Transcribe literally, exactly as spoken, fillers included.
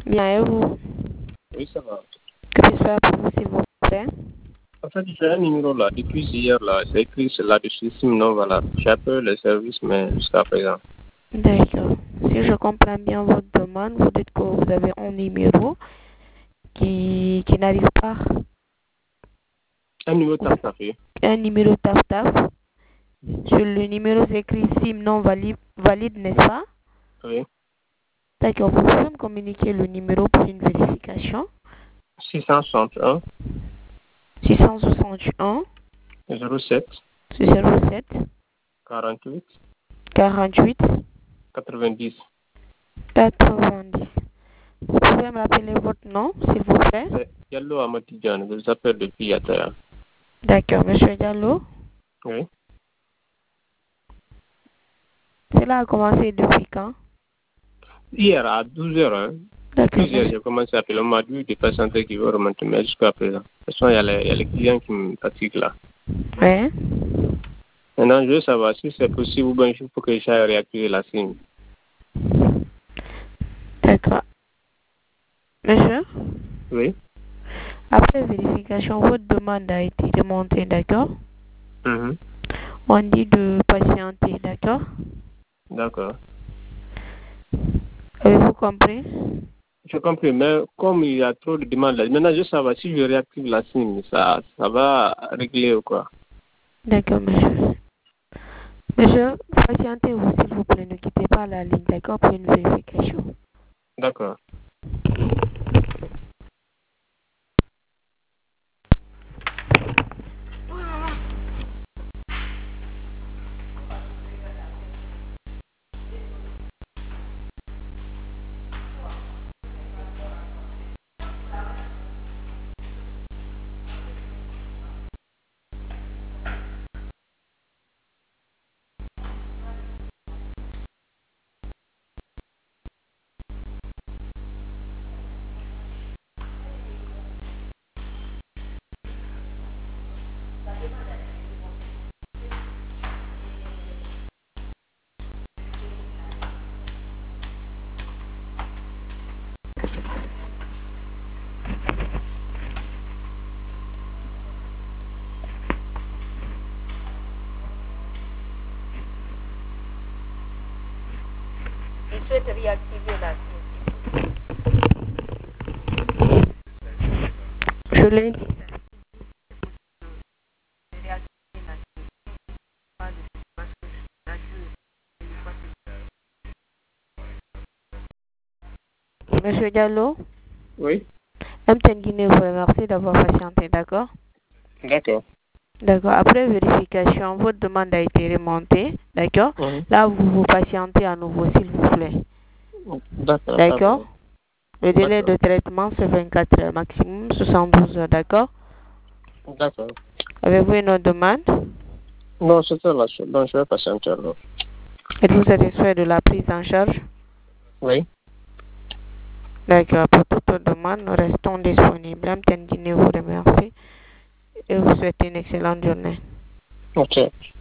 Bien, et vous? Oui, ça va. Que puis-je faire pour vous, s'il vous plaît? En fait, j'ai un numéro là, depuis hier là, c'est écrit c'est là-dessus, SIM non valable. J'ai appelé le service, mais jusqu'à présent. D'accord. Si je comprends bien votre demande, vous dites que vous avez un numéro qui, qui n'arrive pas. Un numéro taf taf, oui. Un numéro taf-taf. Sur le numéro, c'est écrit SIM non valide, valide, n'est-ce pas? Oui. D'accord. Vous pouvez me communiquer le numéro pour une vérification? six cent soixante et un. six cent soixante et un. zéro sept. zéro sept. quarante-huit. quarante-huit. quatre-vingt-dix. quatre-vingt-dix. Vous pouvez me rappeler votre nom, s'il vous plaît? C'est Diallo Amatidjan, je vous appelle depuis Yataya. D'accord, monsieur Diallo. Oui. Cela a commencé depuis quand? Hier à douze heures, hein. D'accord, douze heures, monsieur. j'ai commencé à appeler. On m'a dit des patients qui veulent remonter, mais jusqu'à présent. De toute façon, il y a les, il y a les clients qui me fatiguent là. Ouais. Maintenant, je veux savoir si c'est possible ou bien il faut que j'aille réactiver la SIM. D'accord. Monsieur, Oui. après vérification, votre demande a été remontée, d'accord? Mhm. On dit de patienter, d'accord? D'accord. Avez-vous compris? J'ai compris, mais comme il y a trop de demandes là, maintenant je veux savoir si je réactive la SIM, ça, ça va régler ou quoi? D'accord, monsieur. Monsieur, patientez-vous, s'il vous plaît, ne quittez pas la ligne, d'accord, pour une vérification. D'accord. Il souhaite réactiver la SIM. Je l'ai dit. Monsieur Diallo, Oui. M T N Guinée vous remercie d'avoir patienté, d'accord? D'accord. D'accord. Après vérification, votre demande a été remontée, d'accord? Mhm. Là, vous vous patientez à nouveau, s'il vous plaît. D'accord. D'accord? Le délai D'accord. de traitement, c'est vingt-quatre heures, maximum soixante-douze heures, d'accord? D'accord. Avez-vous une autre demande? Non, c'était la seule. Donc, je vais patienter alors. Êtes-vous satisfait de la prise en charge? Oui. D'accord. Pour toute demande, nous restons disponibles. M T N Guinée vous remercie et vous souhaite une excellente journée. Ok.